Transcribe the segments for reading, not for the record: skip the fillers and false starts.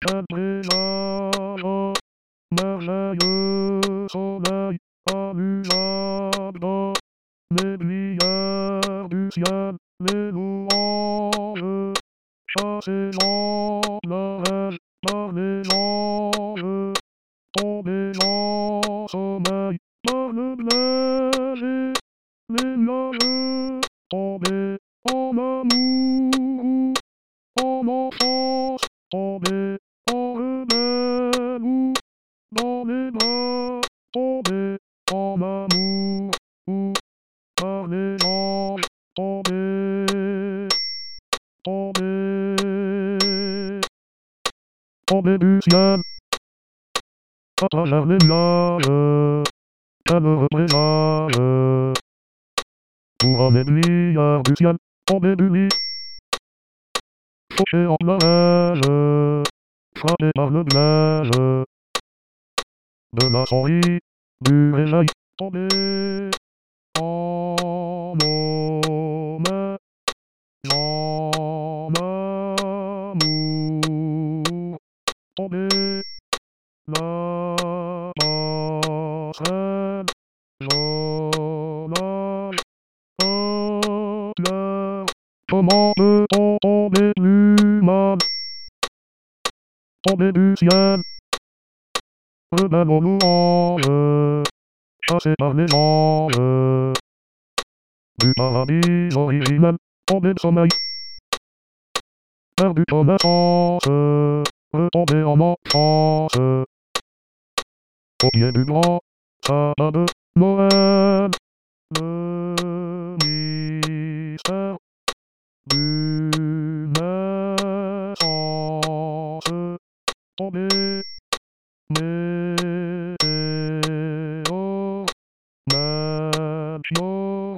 quel présage, merveilleux soleil, amusable, les lumières du ciel, les louanges, chassées en pleurel par les anges, tombées en sommeil par le berger, les nuages tombés en amour, en enfance tombés en rebelle, dans les bras tombés en amour, par les anges tombés, tombés, tombés du ciel, à travers les nuages, quel heureux présage, pour les lumières du ciel, tombés du lit, fauchés en neige, frappés par le glaive, de la souris, du réveil, tombés en homme, en amour, tombés la passerelle, journal, clair, comment peut-on tomber plus mal, tomber du ciel, rebelle aux louanges, chassé par les anges, du paradis originel, tombé de sommeil, perdu connaissance, retombé en enfance, au pied du grand sapin de Noël, le mystère d'une naissance, tombé, météo, Melchior,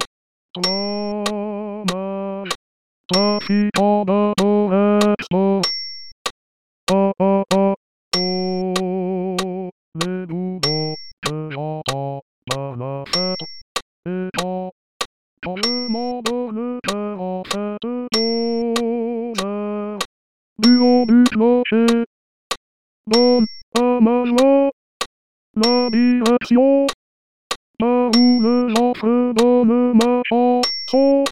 Tromal, trafiquant de Torexpo, oh oh oh, oh, les doublons que j'entends par la fête, et quand le monde le cœur en fête d'honneur, du haut du clocher, donne à ma joie la direction, par où le vent fredonne ma chanson,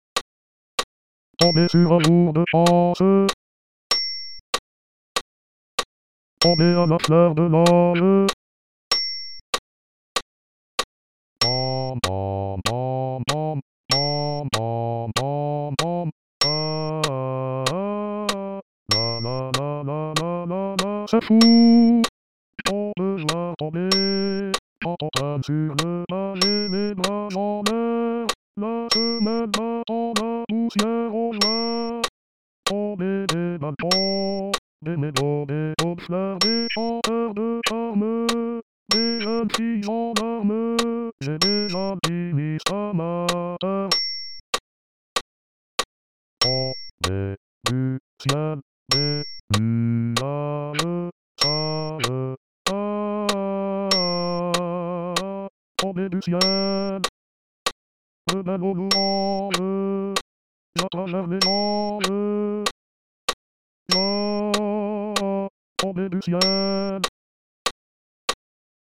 tombé sur un jour de chance, tombé à la fleur de l'âge, bam bam bam bam, bam bam bam bam, la la la la la la la, c'est fou, on peut voir tomber, quand on traîne sur le pavé, les bras en l'air, la semaine battant la poussière au joie, tomber des balcons, des méadows, des hauts de fleurs, des chanteurs de charme, des jeunes filles en larmes, j'ai déjà dit amateur, tombé du ciel, des nuages sages, tombé du ciel, rebelle aux louanges, à travers les anges, tombé du ciel.